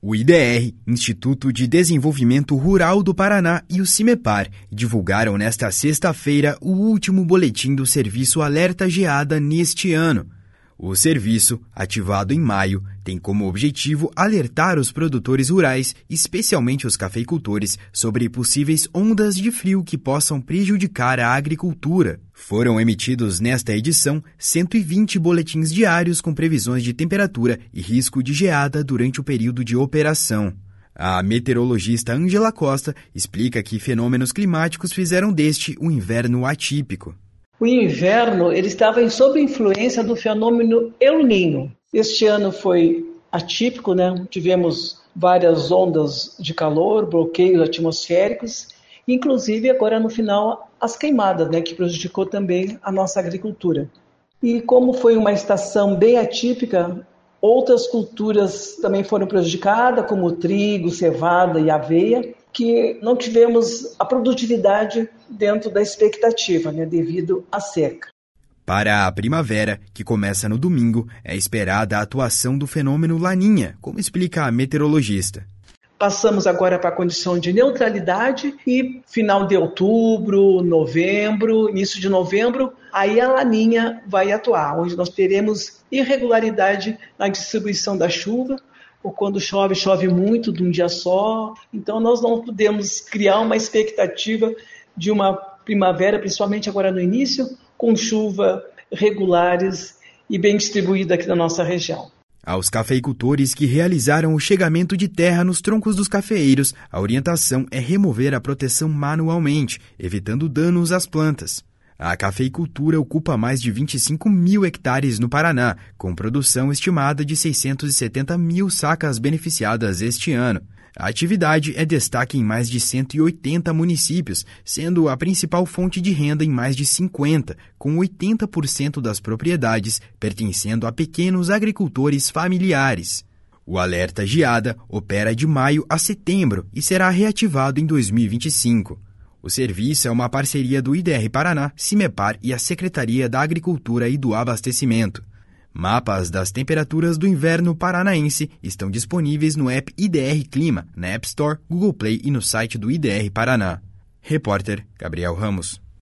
O IDR, Instituto de Desenvolvimento Rural do Paraná, e o CIMEPAR divulgaram nesta sexta-feira o último boletim do Serviço Alerta Geada neste ano. O serviço, ativado em maio, tem como objetivo alertar os produtores rurais, especialmente os cafeicultores, sobre possíveis ondas de frio que possam prejudicar a agricultura. Foram emitidos nesta edição 120 boletins diários com previsões de temperatura e risco de geada durante o período de operação. A meteorologista Ângela Costa explica que fenômenos climáticos fizeram deste um inverno atípico. O inverno ele estava sob influência do fenômeno El Niño. Este ano foi atípico, né? Tivemos várias ondas de calor, bloqueios atmosféricos, inclusive agora no final as queimadas, né? Que prejudicou também a nossa agricultura. E como foi uma estação bem atípica, outras culturas também foram prejudicadas, como o trigo, cevada e aveia, que não tivemos a produtividade dentro da expectativa, né, devido à seca. Para a primavera, que começa no domingo, é esperada a atuação do fenômeno Laninha, como explica a meteorologista. Passamos agora para a condição de neutralidade e final de outubro, novembro, início de novembro, aí a Laninha vai atuar, onde nós teremos irregularidade na distribuição da chuva, ou quando chove, chove muito de um dia só. Então nós não podemos criar uma expectativa de uma primavera, principalmente agora no início, com chuva regulares e bem distribuída aqui na nossa região. Aos cafeicultores que realizaram o chegamento de terra nos troncos dos cafeeiros, a orientação é remover a proteção manualmente, evitando danos às plantas. A cafeicultura ocupa mais de 25 mil hectares no Paraná, com produção estimada de 670 mil sacas beneficiadas este ano. A atividade é destaque em mais de 180 municípios, sendo a principal fonte de renda em mais de 50, com 80% das propriedades pertencendo a pequenos agricultores familiares. O Alerta Geada opera de maio a setembro e será reativado em 2025. O serviço é uma parceria do IDR Paraná, CIMEPAR e a Secretaria da Agricultura e do Abastecimento. Mapas das temperaturas do inverno paranaense estão disponíveis no app IDR Clima, na App Store, Google Play e no site do IDR Paraná. Repórter Gabriel Ramos.